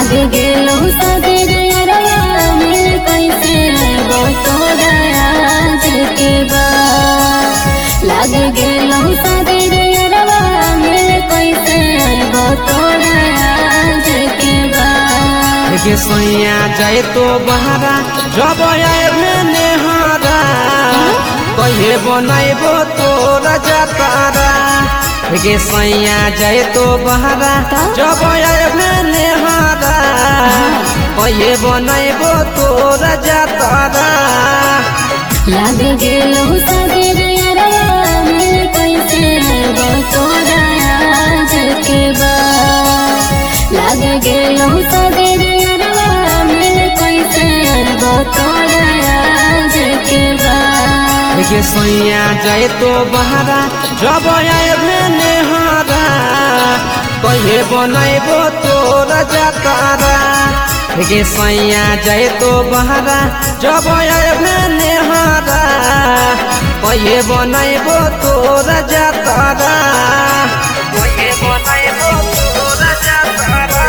लाग गेलो सदर यारवा मिल कैसे आइबो तोरा आज के बाद। लाग गेलो सदर यारवा मिल कैसे आइबो तोरा आज के बाद। के सैया जाए तो बहारा जब आए नेहारा कहे बनाइबो तोरा जातारा। के सैया जाए तो बहारा जब आए नेहारा कहे बनाइबो तोरा जातारा। लाग गेलो सदर यारवा मिल कैसे आइबो तोरा आज के बाद। लाग गेलो सदर यारवा मिल कैसे आइबो तोरा आज के बाद। के सैया जाए तो बहारा जब आए नेहारा कहे बनाइबो तोरा जातारा। के सैया जाए तो बहारा जब आए नेहारा कहे बनाइबो तोरा जातारा। कहे बनाइबो तोरा जातारा।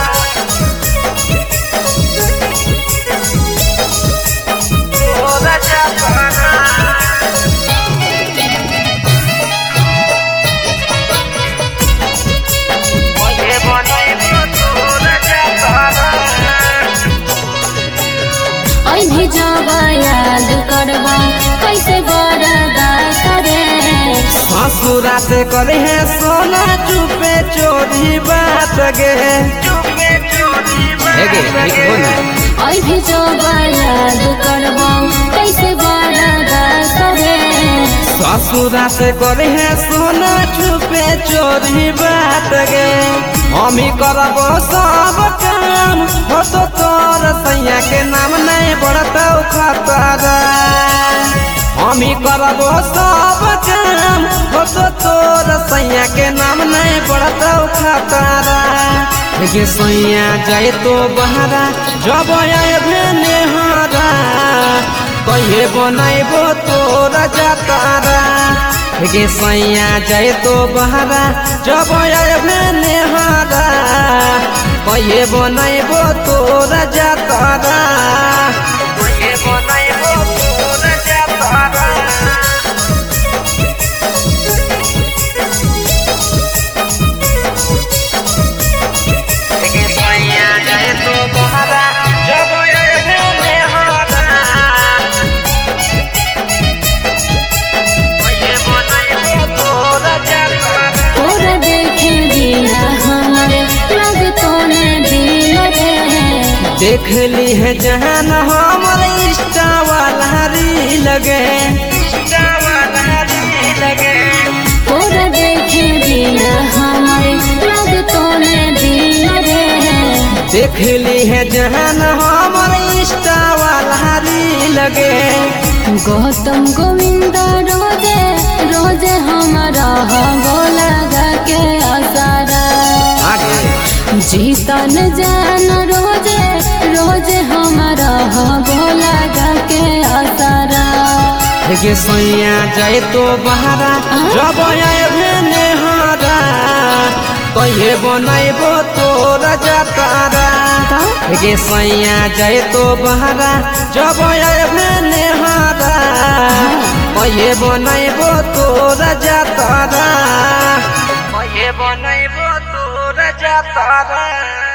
तोरा जातारा। कहे बनाइबो तोरा जातारा। अभी जब याद करबा कैसे बरदा करे। ससुरा से करे है सोना चुपे चोरी बात गे। अभी जब याद करबा कैसे बरदा करे। ससुरा से करे है सोना चुपे चोरी बात गे। हमी करबो सब काम हो तो तोर सैया के नाम नहीं बढ़ता खतरा। हमी करबो सब काम हो तो तोर सैया के नाम नहीं बढ़ता खतरा। के सैया जाए तो बहारा जब आए नेहारा कहे बनाइबो तोरा जातारा। के सैया जाए तो बहारा जब आए नेहारा कहे बनाइबो तोरा जातारा। कहे बनाइबो तोरा जातारा। के सैया जाए तो बहारा जब आए नेहारा कहे बनाइबो तोरा जातारा। तोरा देखे बिना हमारे लग तोने दिल रे। देख ली है जहान हमर इंस्टा वाला री लगे। तोरा देखे बिना हमारे लग तोने दिल रे। देख ली है जहान हमर इंस्टा वाला री लगे। गौतम गोविंद रोजे रोजे हमारा बोला गा के आसारा। जीतन जान रोजे रोजे हमारा बोला गा के आसारा। के सैया जाए तो बहारा जब आए नेहारा कहे बनाइबो तोरा जातारा। के सैया जाए तो बहारा जब आए नेहारा कहे बनाइबो तोरा जातारा। कहे बनाइबो तोरा जातारा।